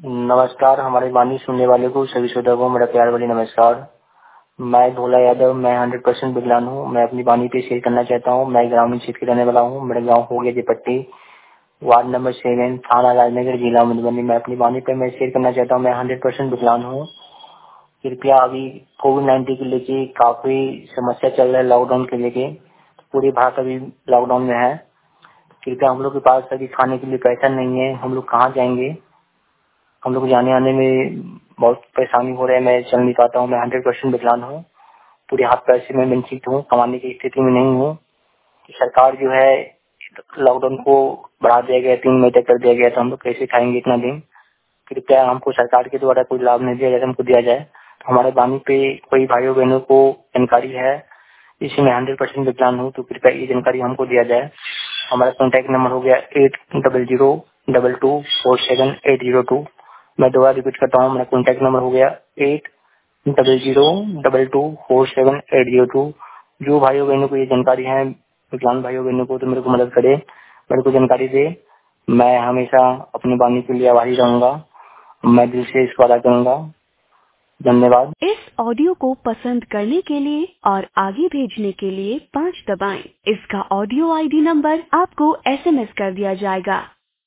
नमस्कार, हमारी वाणी सुनने वाले को सभी श्रोताओं को मेरा प्यार भरी नमस्कार। मैं भोला यादव, मैं 100% विकलांग हूँ। मैं अपनी वाणी पे शेयर करना चाहता हूँ। मैं ग्रामीण क्षेत्र के रहने वाला हूँ। मेरा गांव हो गया जयपट्टी, वार्ड नंबर 7, थाना राजनगर, जिला मधुबनी। मैं अपनी वाणी पे मैं शेयर करना चाहता हूँ। मैं 100% विकलांग हूँ। कृपया अभी कोविड-19 के लेके काफी समस्या चल रहा है, लॉकडाउन के लेके। पूरी भारत अभी लॉकडाउन में है। कृपया हम लोग के पास अभी खाने के लिए पैसा नहीं है। हम लोग कहाँ जाएंगे? हम लोग जाने आने में बहुत परेशानी हो रहा है। मैं चल नहीं पाता हूँ। मैं 100% विकलांग हूँ। पूरे हाथ पैर से मैं वंचित हूँ, कमाने की स्थिति में नहीं हूँ। सरकार जो है लॉकडाउन को बढ़ा दिया गया, 3 मई तक कर दिया गया, तो हम लोग कैसे खाएंगे इतना दिन? कृपया हमको सरकार के द्वारा कोई लाभ नहीं दिया जाए, हमको दिया जाए। तो हमारे वाणी पे कोई भाइयों बहनों को जानकारी है, इसमें 100% विकलांग हूँ, तो कृपया ये जानकारी हमको दिया जाए। हमारा कॉन्टैक्ट नंबर हो गया 8002247802। मैं दोबारा रिपीट करता हूँ, मेरा कॉन्टैक्ट नंबर हो गया 8002247802। जो भाइयों बहनों को ये जानकारी है, विकलांग भाइयों बहनों को, तो मेरे को मदद करे, मेरे को जानकारी दे। मैं हमेशा अपनी वाणी के लिए आभारी रहूंगा। मैं दिल से इसको अदा करूंगा। धन्यवाद। इस ऑडियो को पसंद करने के लिए और आगे भेजने के लिए 5 दबाएं। इसका ऑडियो आईडी नंबर आपको SMS कर दिया जाएगा।